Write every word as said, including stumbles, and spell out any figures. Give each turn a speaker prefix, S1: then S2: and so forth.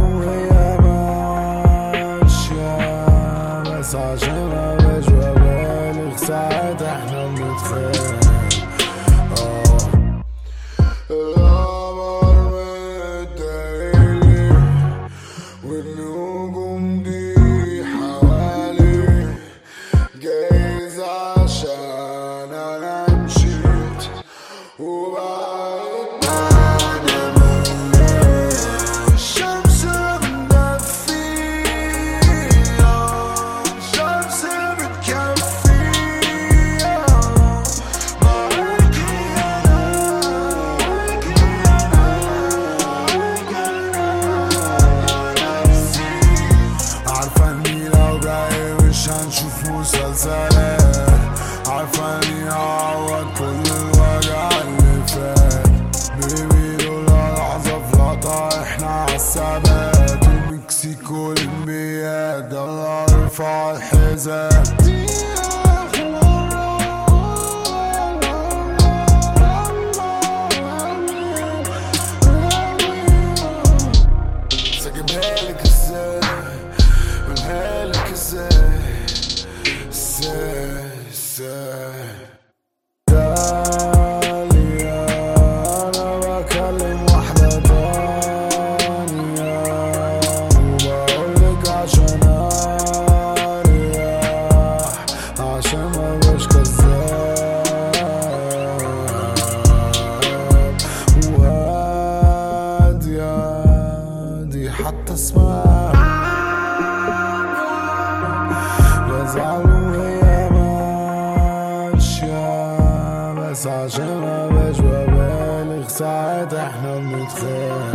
S1: وهي ماشية، بس عشان مبقاش ببالغ ساعات احنا بنتخانق. القمر متدايلي والنجوم دي حوالي، جايز عشان انا مشيت وبعدت انا مليت. الشمس مدفية، الشمس بتكفية، معاكي انا معاكي انا معاكي انا نفسي. عارفة اني لو جاي مش هنشوف مسلسلات، عارفة اني هعوض كل الوجع اللي فات. بيبي لولا لحظة في لقطة احنا عالثبات، المكسيك والانبياء ده اللي ارفع الحزام. ساجبهالك ازاي قولهالك ازاي ازاي ازاي. داليا انا بكلم واحدة تانية وبقولك عشان اريح، عشان مبقاش كذاب وهادية، دي حتى اسمها بزعل وهي ماشية، بس عشان مبقاش ببالغ ساعات احنا بنتخانق.